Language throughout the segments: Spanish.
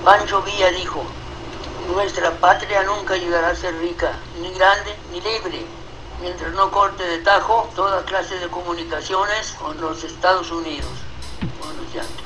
Pancho Villa dijo: nuestra patria nunca llegará a ser rica, ni grande, ni libre, mientras no corte de tajo toda clase de comunicaciones con los Estados Unidos, con los yanquis.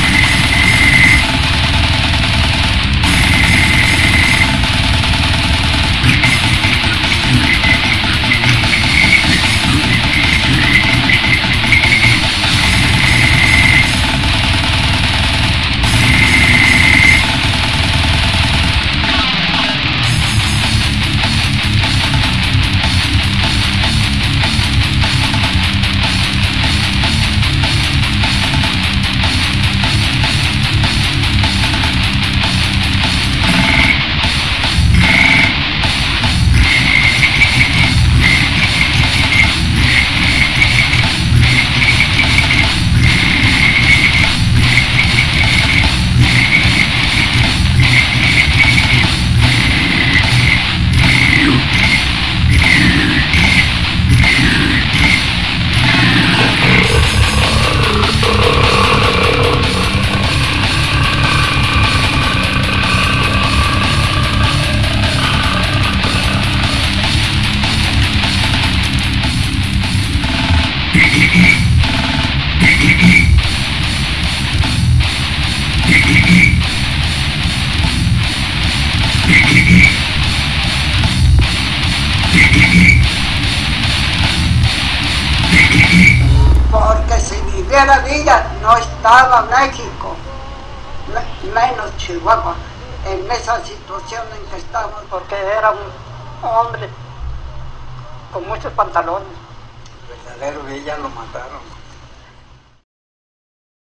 Porque si viviera Villa no estaba México, menos Chihuahua, en esa situación en que estamos, porque era un hombre con muchos pantalones. El verdadero Villa lo mataron.